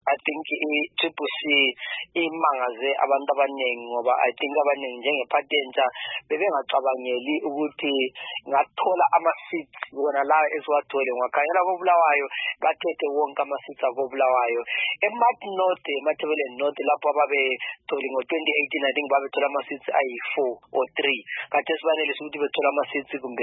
I think i-Triple C imangaze abantu abaningi ngoba I think abaningi njengephathi entsha bebengacabangeli ukuthi ngathola ama-seats wona la esiwathole ngakhangela koBulawayo bathethe wonke ama-seats akoBulawayo eMark North eMathebeleni North lapho ababethole ngo-2018 I think babethola ama-seats ayi-4 or 3 kade sibanele ukuthi bethola ama-seats kumbe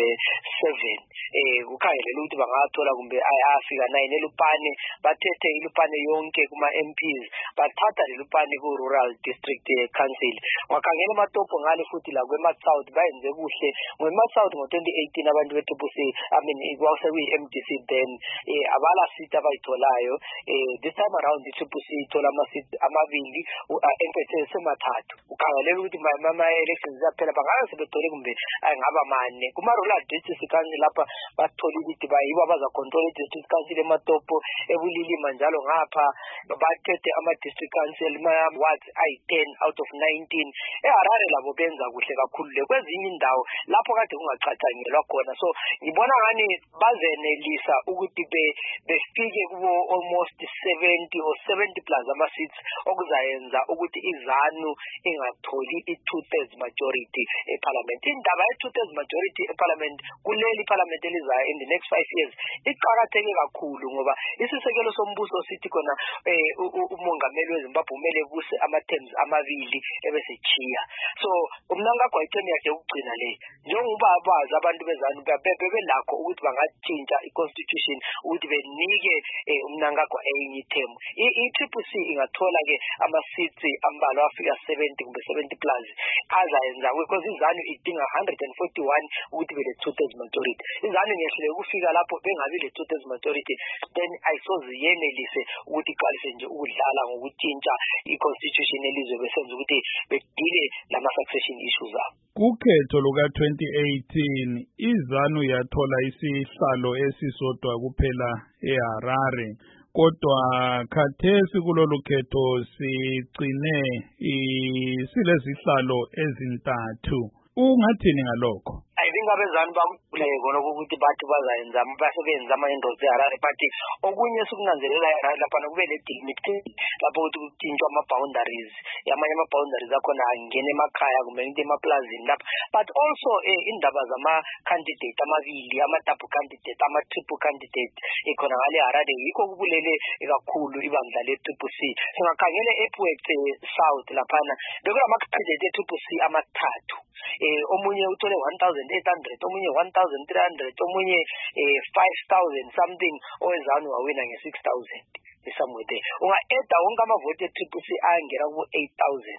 7 ukhangelela ukuthi bangathola kumbe afika 9 eLupane bathethe iLupane yonke kuma-MPs bathatha leLupane ku-Rural District Council wakhangela eMatopo ngale futhi la kweMath South bayenze kuhle ngoMath South ngo-2018 abantu beTriple C kwase kuyi-MDC then abala seat abayitholayo this time around iTriple C ithola ama-seat amabili empethe semathathu ukhangelela ukuthi ama-elections aphela bangabe sebethole kumbe ngaba mane kuma-Rural District Council lapha bathola ukuthi bayibo abazacontrol i-District Council eMatopo eBulilima njalo ngapha bathethe ama-District Council wards ayi-10 out of 19 eHarare labo benza kuhle kakhulu le kwezinye indawo lapho kade kungacatshangelwa khona so ngibona ngani bazenelisa ukuthi befike kubo almost 70 or 70 plus ama-seats okuzayenza ukuthi iZANU ingatholi i-2/3 majority eParliament indaba ye-2/3 majority eParliament kuleli iParliament elizayo in the next 5 years iqhakatheke kakhulu ngoba isisekelo sombuso sithi khona umongameli weZimbabwe kumele buse ama-terms amabili ebese chiya so uMnangagwa ithemba yakhe ukugcina le njengoba abazi abantu beZANU bebelakho ukuthi bangatshintsha i-constitution ukuthi benike uMnangagwa enye term i-Triple C ingathola ke ama-seats ambalwa afika 70 kumbe 70 plus azayenza because iZANU idinga 141 ukuthi bele 2/3 majority iZANU ngehlele ukufika lapho bengabi le 2/3 majority then ayisoze yenelise ukuthi iqalise nje ukudlala ngokutshintsha i-constitution elizwe besenza ukuthi bedile lama-succession issues abo kukhetho luka-2018 iZANU yathola isihlalo esisodwa kuphela eHarare kodwa khathesi kulolu khetho sigcine silezihlalo ezintathu ungathini ngalokho I think abezanu bakubuleke khona ukuthi bathi bazayenza basebenza ama-endods eHarare but okunye sikunanzelela eHarare lapha kube le-delimit lapho ukuthi kutshintshwa ama-boundaries yamanye ama-boundaries akhona angena emakhaya kumbe into emaplazini lapha but also indaba zama-candidate amabili ama-double candidate ama-triple candidate khona ngale eHarare yikho kubulele kakhulu ibandla le-Triple C singakhangele ePwet South laphana bekulama-candidate e-Triple C amathathu omunye uthole 1,800 omunye 1,300 omunye 5,000 something oweZANU wawina nge 6,000 somewhere there unga-eda wonke amavoti e-Triple C ayangena ku 8,000